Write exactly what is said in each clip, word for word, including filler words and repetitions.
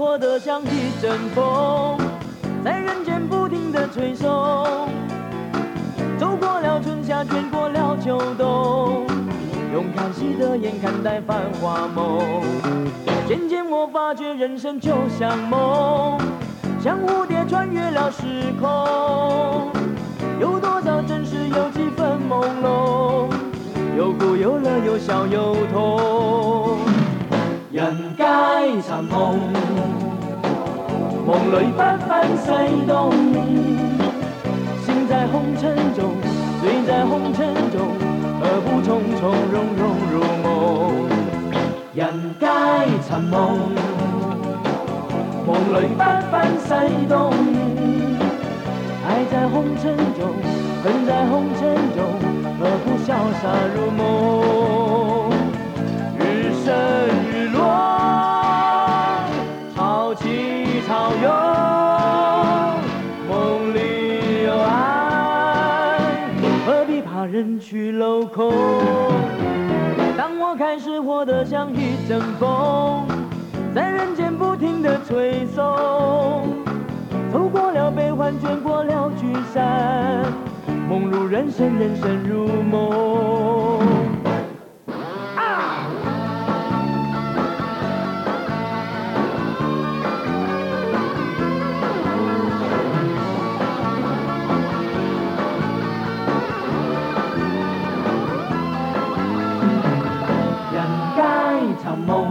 活得像一阵风，在人间不停地吹送。走过了春夏，卷过了秋冬，用看戏的眼看待繁华梦。渐渐我发觉人生就像梦，像蝴蝶穿越了时空。有多少真实，有几分朦胧，有苦有乐，有笑有痛。人皆尋夢，夢裏不分西東。心在紅塵中，醉在紅塵中，何不從從容容入夢？人皆尋夢，夢裏不分西東。愛在紅塵中，恨在紅塵中，何不瀟灑入夢？日升日落，潮起潮涌，夢裡有愛，何必怕人去樓空？當我開始活得像一陣風，在人間不停地吹送。走過了悲歡，捲過了聚散，夢入人生，人生如夢。啊！人皆尋夢，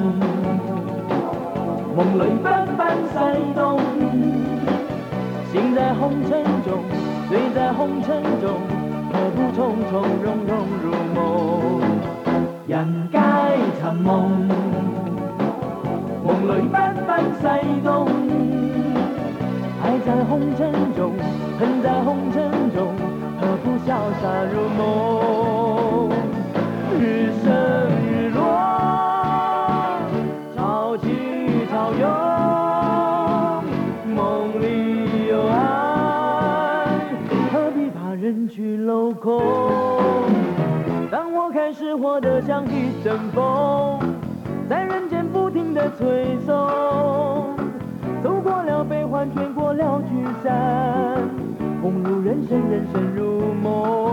夢裏不分西東。心在紅塵中，醉在紅塵中，何不從從容容入夢？人皆尋夢，夢裏不分西東。愛在紅塵中，恨在紅塵中，何不瀟灑入夢？日升日落，潮起潮湧。人去楼空，当我开始活得像一阵风，在人间不停地吹送。走过了悲欢，卷过了聚散，梦入人生，人生如梦。